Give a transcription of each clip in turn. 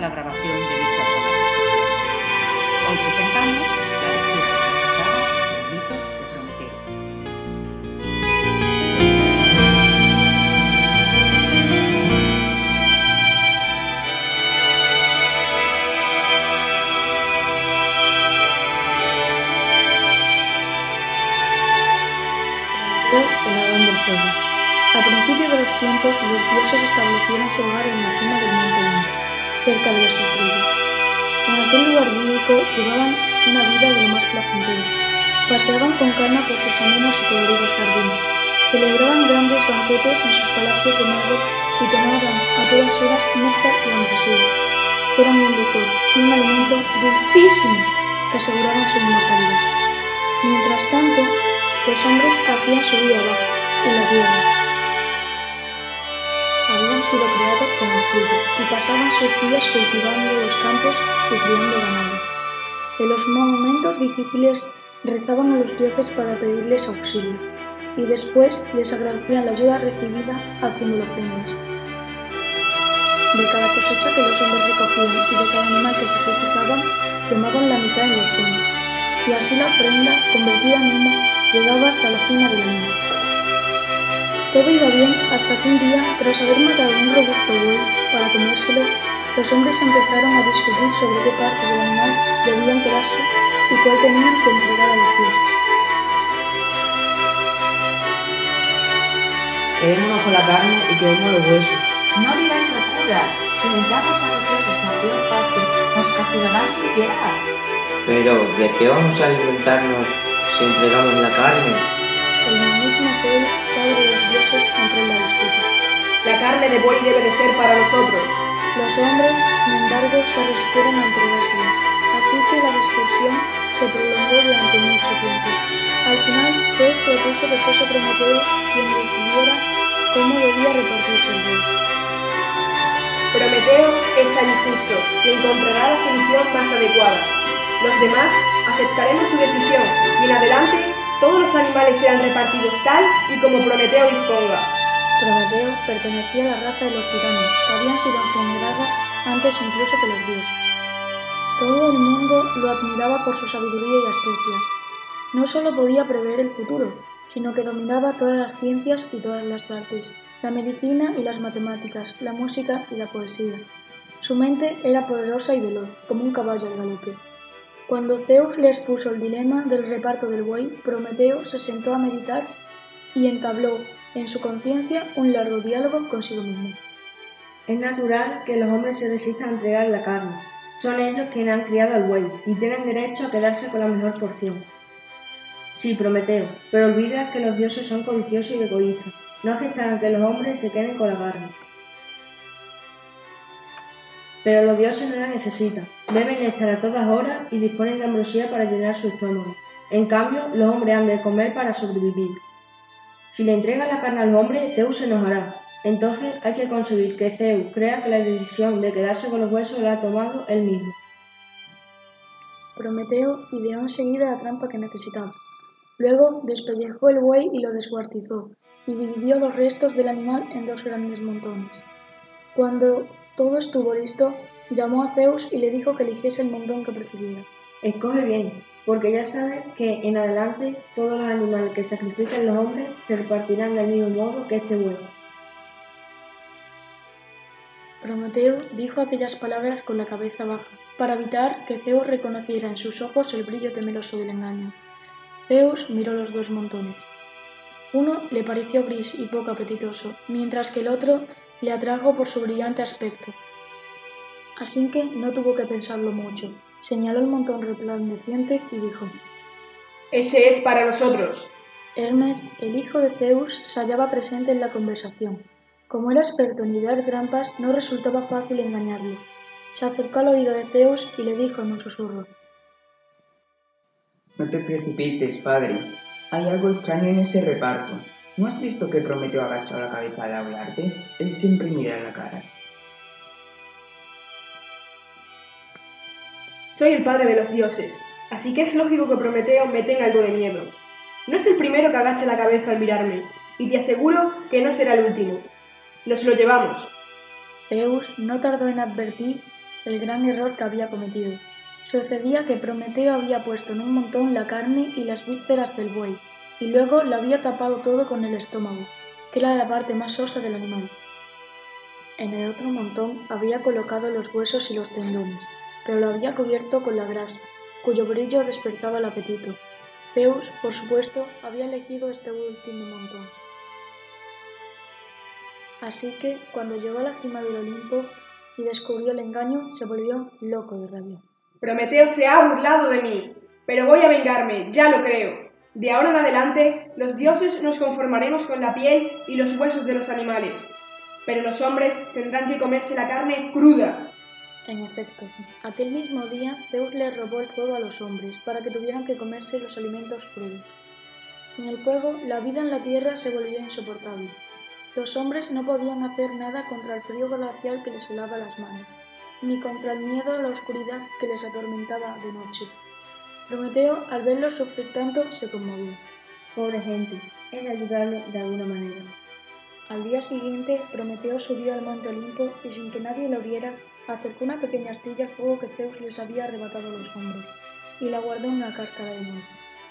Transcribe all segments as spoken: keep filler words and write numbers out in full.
la grabación de dicha programación. Hoy presentamos la lectura realizada del mito de Prometeo. El Adán del fuego. A principios de los tiempos, los dioses establecieron su hogar en la cima del monte Olimpo, cerca de las estrellas. En aquel lugar bíblico llevaban una vida de lo más placentera. Paseaban con calma por sus amenos y coloridos jardines, celebraban grandes banquetes en sus palacios de magos y tomaban a todas horas néctar y ambrosía. Eran un licor y un alimento dulcísimo que aseguraban su inmortalidad. Mientras tanto, los hombres hacían su vida abajo, en la tierra. Habían sido creados con el fruto y pasaban sus días cultivando los campos y criando ganado. En los momentos difíciles rezaban a los dioses para pedirles auxilio y después les agradecían la ayuda recibida haciendo ofrendas. De cada cosecha que los hombres recogían y de cada animal que sacrificaban, tomaban la mitad en la ofrenda, y así la ofrenda, convertida en humo, llegaba hasta la cima del mundo. Todo iba bien hasta que un día, tras haber matado un robusto buey para comérselo, los hombres empezaron a discutir sobre qué parte del animal debían quedarse y cuál tenían que entregar a los dioses. Quedémonos con la carne y quedemos los huesos. No digáis locuras. Si les damos a los dioses la peor parte, nos castigarán sin piedad. Pero, ¿de qué vamos a alimentarnos si entregamos la carne? El mismo Zeus, padre de los dioses, entró en la disputa. La carne de buey debe de ser para nosotros. Los hombres, sin embargo, se resistieron a entregársela, así que la discusión se prolongó durante mucho tiempo. Al final, Zeus propuso que fuese Prometeo quien decidiera cómo debía repartirse el buey. Prometeo es el injusto y encontrará la solución más adecuada. Los demás aceptaremos su decisión y en adelante todos los animales serán repartidos tal y como Prometeo disponga. Prometeo pertenecía a la raza de los titanes, que habían sido generados antes incluso que los dioses. Todo el mundo lo admiraba por su sabiduría y astucia. No solo podía prever el futuro, sino que dominaba todas las ciencias y todas las artes, la medicina y las matemáticas, la música y la poesía. Su mente era poderosa y veloz, como un caballo al galope. Cuando Zeus les puso el dilema del reparto del buey, Prometeo se sentó a meditar y entabló en su conciencia un largo diálogo consigo mismo. Es natural que los hombres se resistan a entregar la carne. Son ellos quienes han criado al buey y tienen derecho a quedarse con la mejor porción. Sí, Prometeo, pero olvida que los dioses son codiciosos y egoístas. No aceptarán que los hombres se queden con la carne. Pero los dioses no la necesitan. Beben néctar a todas horas y disponen de ambrosía para llenar su estómago. En cambio, los hombres han de comer para sobrevivir. Si le entregan la carne al hombre, Zeus se enojará. Entonces hay que conseguir que Zeus crea que la decisión de quedarse con los huesos la ha tomado él mismo. Prometeo ideó enseguida la trampa que necesitaba. Luego despellejó el buey y lo descuartizó, y dividió los restos del animal en dos grandes montones. Cuando todo estuvo listo, llamó a Zeus y le dijo que eligiese el montón que prefiriera. Escoge bien, porque ya sabes que en adelante todos los animales que sacrifiquen los hombres se repartirán del mismo modo que este buey. Prometeo dijo aquellas palabras con la cabeza baja, para evitar que Zeus reconociera en sus ojos el brillo temeroso del engaño. Zeus miró los dos montones. Uno le pareció gris y poco apetitoso, mientras que el otro le atrajo por su brillante aspecto. Así que no tuvo que pensarlo mucho. Señaló el montón resplandeciente y dijo: «Ese es para nosotros». Hermes, el hijo de Zeus, se hallaba presente en la conversación. Como era experto en idear trampas, no resultaba fácil engañarlo. Se acercó al oído de Zeus y le dijo en un susurro: No te precipites, padre. Hay algo extraño en ese reparto. ¿No has visto que Prometeo ha agachado la cabeza al hablarte? Él siempre mira la cara. Soy el padre de los dioses, así que es lógico que Prometeo me tenga algo de miedo. No es el primero que agacha la cabeza al mirarme, y te aseguro que no será el último. Nos lo llevamos. Zeus no tardó en advertir el gran error que había cometido. Sucedía que Prometeo había puesto en un montón la carne y las vísceras del buey, y luego lo había tapado todo con el estómago, que era la parte más sosa del animal. En el otro montón había colocado los huesos y los tendones, pero lo había cubierto con la grasa, cuyo brillo despertaba el apetito. Zeus, por supuesto, había elegido este último montón. Así que, cuando llegó a la cima del Olimpo y descubrió el engaño, se volvió loco de rabia. Prometeo se ha burlado de mí, pero voy a vengarme, ya lo creo. De ahora en adelante, los dioses nos conformaremos con la piel y los huesos de los animales, pero los hombres tendrán que comerse la carne cruda. En efecto, aquel mismo día Zeus le robó el fuego a los hombres para que tuvieran que comerse los alimentos crudos. Sin el fuego, la vida en la tierra se volvió insoportable. Los hombres no podían hacer nada contra el frío glacial que les helaba las manos, ni contra el miedo a la oscuridad que les atormentaba de noche. Prometeo, al verlos sufrir tanto, se conmovió. Pobre gente, he de ayudarlo de alguna manera. Al día siguiente, Prometeo subió al monte Olimpo y sin que nadie lo viera, acercó una pequeña astilla al fuego que Zeus les había arrebatado a los hombres, y la guardó en una cáscara de nuez.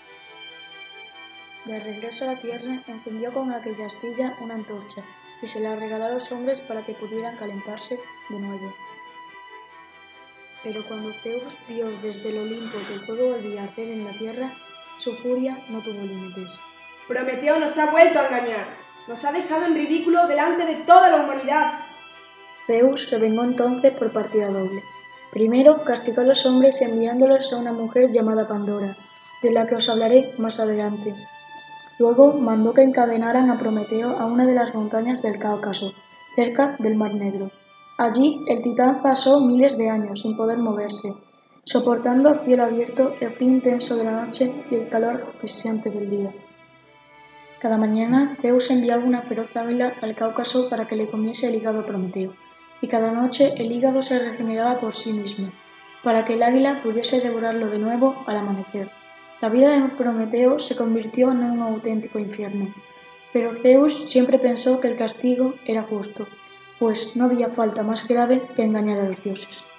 De regreso a la tierra, encendió con aquella astilla una antorcha, y se la regaló a los hombres para que pudieran calentarse de nuevo. Pero cuando Zeus vio desde el Olimpo que el fuego volvía a arder en la tierra, su furia no tuvo límites. Prometeo nos ha vuelto a engañar. Nos ha dejado en ridículo delante de toda la humanidad. Zeus se vengó entonces por partida doble. Primero castigó a los hombres enviándolos a una mujer llamada Pandora, de la que os hablaré más adelante. Luego mandó que encadenaran a Prometeo a una de las montañas del Cáucaso, cerca del Mar Negro. Allí el titán pasó miles de años sin poder moverse, soportando a cielo abierto el frío intenso de la noche y el calor asfixiante del día. Cada mañana Zeus enviaba una feroz águila al Cáucaso para que le comiese el hígado a Prometeo, y cada noche el hígado se regeneraba por sí mismo, para que el águila pudiese devorarlo de nuevo al amanecer. La vida de Prometeo se convirtió en un auténtico infierno, pero Zeus siempre pensó que el castigo era justo, pues no había falta más grave que engañar a los dioses.